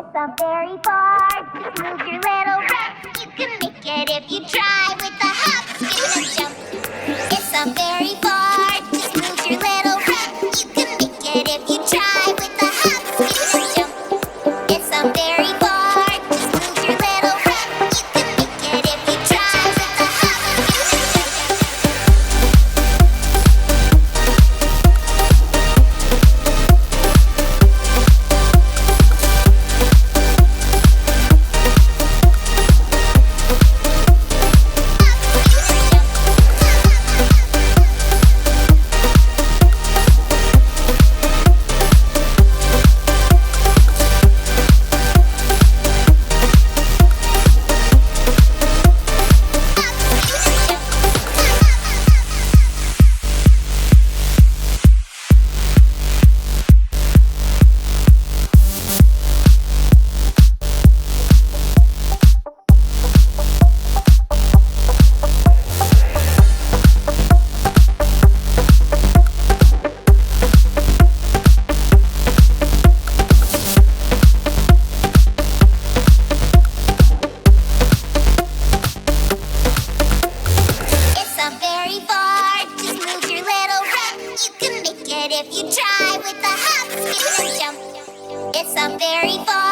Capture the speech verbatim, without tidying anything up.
not very far. Just move your little rump. You can make it if you try with the hop, skip, and jump. It's not very far. Just move your little rump. You can make it if you try with the hop, skip, and jump. It's not very far. Just move your little rump. You can make it if you try with the hop, skip, and jump. It's not very far. Just move your little rump. You can make it if you try with the hop, skip, and jump. It's not very far.